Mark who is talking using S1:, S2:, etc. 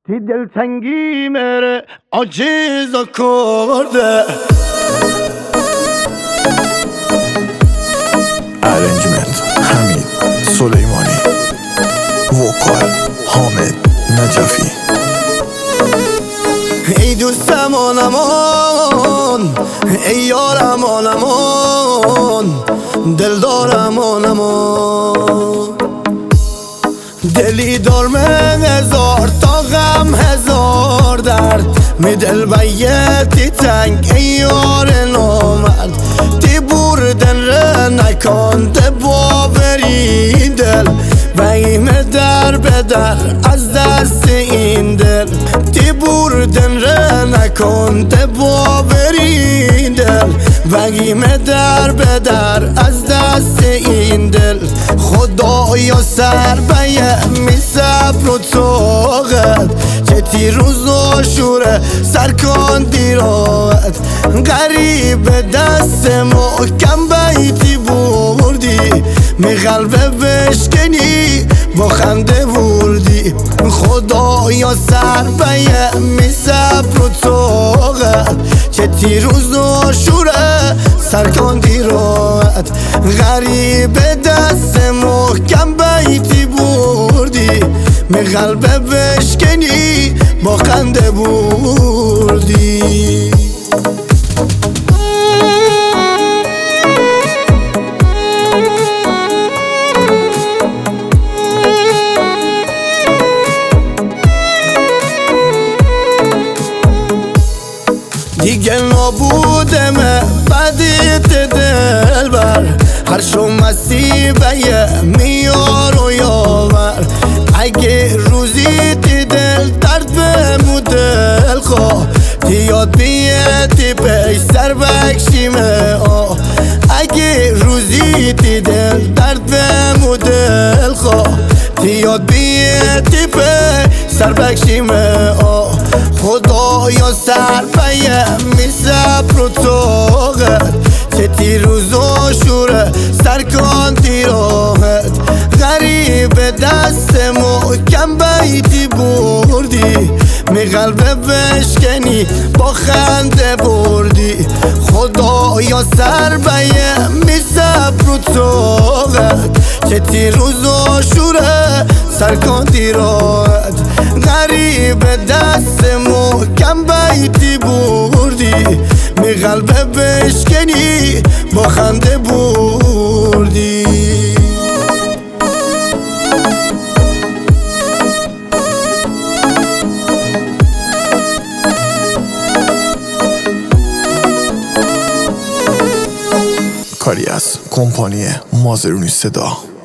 S1: تی دلتنگی مره عاجز کرده.
S2: ارنجمنت حمید سلیمانی، وکال حامد نجفی.
S1: ای دوستم آنمان، ای یارم آنمان، دلدارم آنمان. دلی دارم هزار تا غم هزار درد، می دل بیتی تنگ ای یار نامرد. تی بردن ره نکانده باوری دل، ویم در بدر از دست این دل. تی بردن ره نکانده باوری دل، ویم در بدر از دست این دل. خدایا سر می صبر و طاقت، چه تی روز و شوره سرکان دیرات. غریب دست محکم بیتی بردی، می قلبه بشکنی با خنده بردی. خدایا سر می صبر و طاقت، چه تی روز و شوره سرکان دیرات. غریب دست محکم بیتی بردی، می قلبه بشکنی با خنده بردی. دیگه نابودمه بدیت دل بر، هر شو مسیبه میار و یاور. اگه روزی تی دل درد بمو دل خواه، تی یاد بیتی پی سر بکشیمه آه. اگه روزی تی دل درد بمو دل خواه، تی یاد بیتی پی سر بکشیمه آه. خدایا سر می صبر و طاقت، چه تی روز و شوره سرکان دیراحت. غریب دست محکم بیتی بردی، می قلبه بشکنی با خنده بردی. خدایا سر می صبر و طاقت، چه تی روز و شوره سرکان دیراحت. غریب دست محکم بیتی بردی، می قلبه بشکنی با خنده بردی.
S2: کاری از کمپانی مازرونی صدا.